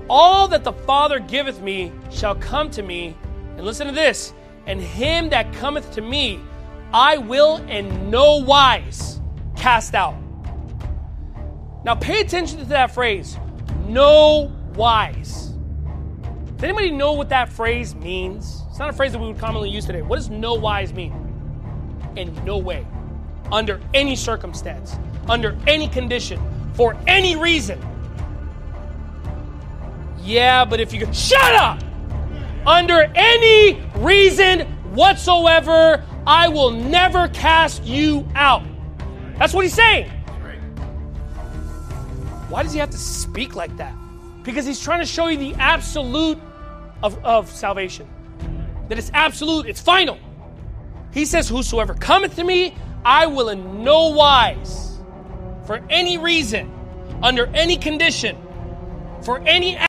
All that the Father giveth me shall come to me. And listen to this. And him that cometh to me, I will in no wise cast out. Now pay attention to that phrase, no wise. Does anybody know what that phrase means? It's not a phrase that we would commonly use today. What does no wise mean? In no way, under any circumstance, under any condition, for any reason. Yeah, but if you could shut up! Under any reason whatsoever, I will never cast you out. That's what he's saying. Why does he have to speak like that? Because he's trying to show you the absolute of salvation. That it's absolute, it's final. He says, whosoever cometh to me, I will in no wise, for any reason, under any condition, for any